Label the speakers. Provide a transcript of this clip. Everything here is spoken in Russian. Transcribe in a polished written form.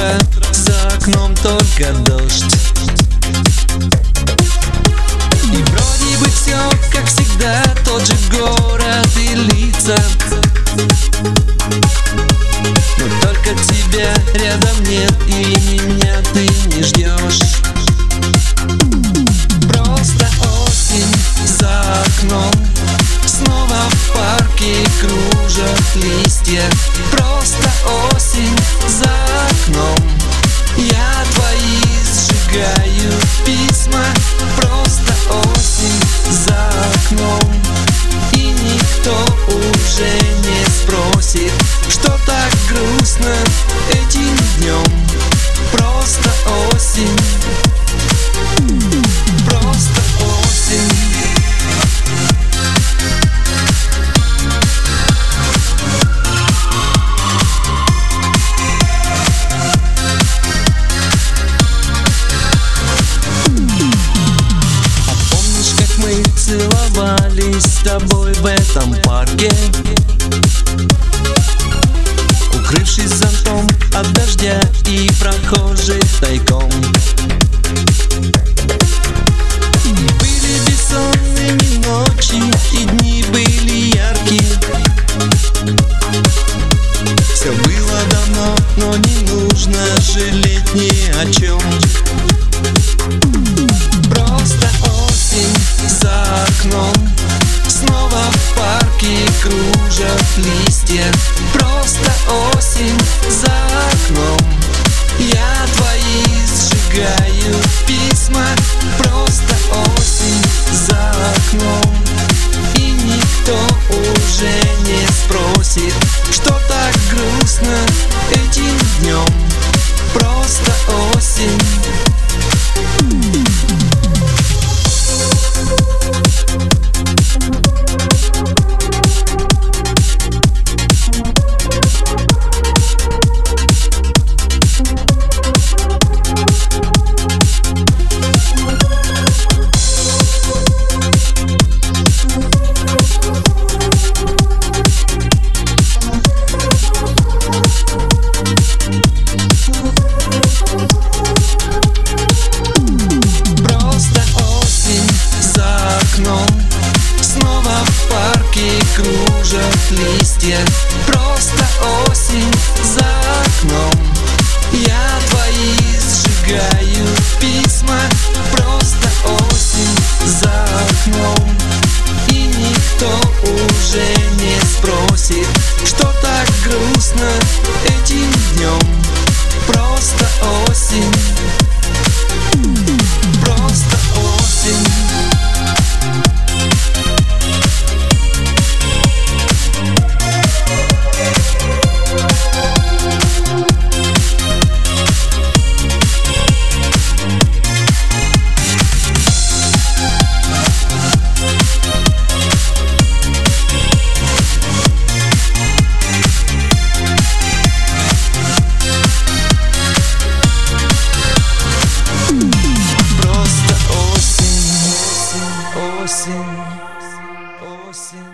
Speaker 1: утро, за окном только дождь. И вроде бы все как всегда, тот же город и лица, но только тебя рядом нет, и меня ты не ждешь. Просто осень за окном, снова в парке кружат листья. Просто осень за окном, я твои сжигаю письма. Просто осень за окном, и никто уже не спросит, что так грустно этим днем. Просто осень, просто осень. Целовались с тобой в этом парке, укрывшись зонтом от дождя и прохожих тайком. Были бессонными ночи, и дни были яркие. Все было давно, но не нужно жалеть ни о чем. Просто осень за окном, снова в парке кружат листья. Просто осень за окном, я твои сжигаю письма. Просто осень за окном, и никто уже не спросит, что так грустно этим днем. Просто осень. Снова в парке кружат листья. Просто осень за окном, я твои сжигаю письма. Просто осень за окном, и никто уже не спросит, что так грустно этим днем. Просто осень, просто осень. Осень, осень.